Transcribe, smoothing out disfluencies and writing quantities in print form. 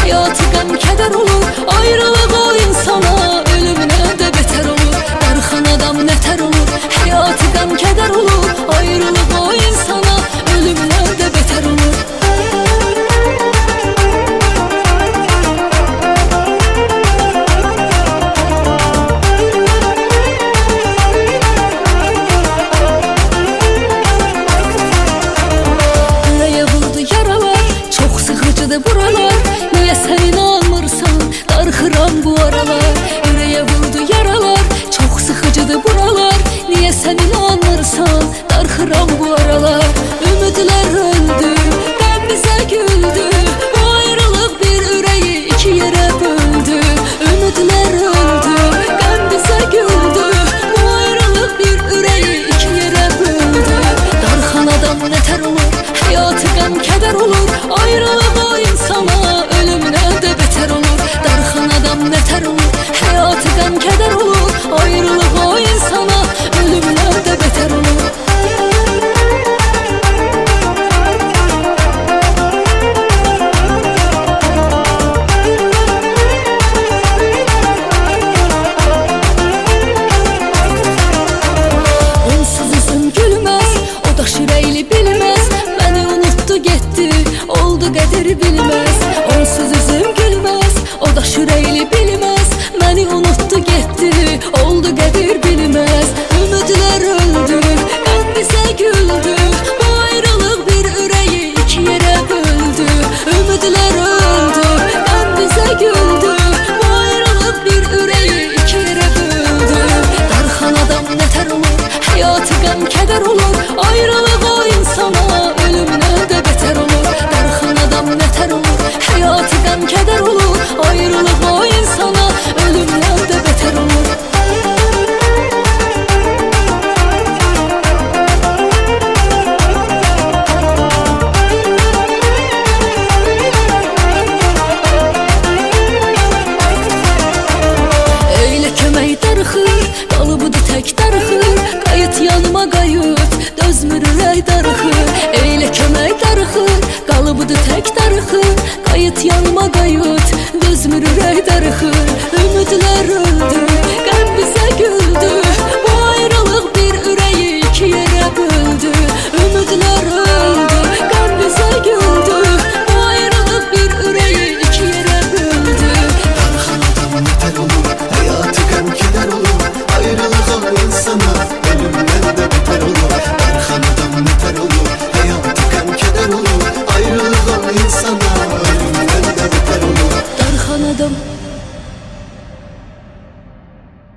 hayatı qəm kədər olur. Ayrılıq o insana ölümünə də betər olur. Darıxan adam nətər olur, hayatı qəm kədər olur. Ayrılıq o insana ölümünə də betər olur. Buralar, niyə sən inanmırsan? Darıxıram bu aralar. Ürəyə vurdu yaralar, çox sıxıcıdır buralar. Niyə sən inanmırsan? Darıxıram bu aralar. Ümidlər öldü, qəm bizə güldü. Bu ayrılıq bir ürəyi iki yerə böldü. Ümidlər öldü, qəm bizə güldü. Bu ayrılıq bir ürəyi iki yerə böldü. Darıxan adam nətər olur, hayatı qəm kədər olur. Ayrılıq o insana ölümünə də betər olur. Darıxan adam nətər olur, hayatı qəm kədər olur. Ayrılıq o insana ölümünə də betər olur. Onsuz üzüm gülməz, o da şürəkli bilməz. Məni unutdu getdi, oldu qədir bilməz. Onsuz üzüm gülməz, o da şürəkli bilməz. Məni unutdu getdi, oldu qədir bilməz. Ümidlər öldü, qəm bizə güldü. Bu ayrılıq bir ürəyi iki yerə böldü. Ümidlər öldü, qəm bizə güldü. Bu ayrılıq bir ürəyi iki yerə böldü. Darıxan adam nətər olur, hayatı qəm kədər olur. Ayrılıq o insana ölümünə də betər olur. Darıxan adam nətər olur, hayatı qəm kədər olur. Ayrılıq o insana ölümünə də betər olur. Eylə kömək darıxır,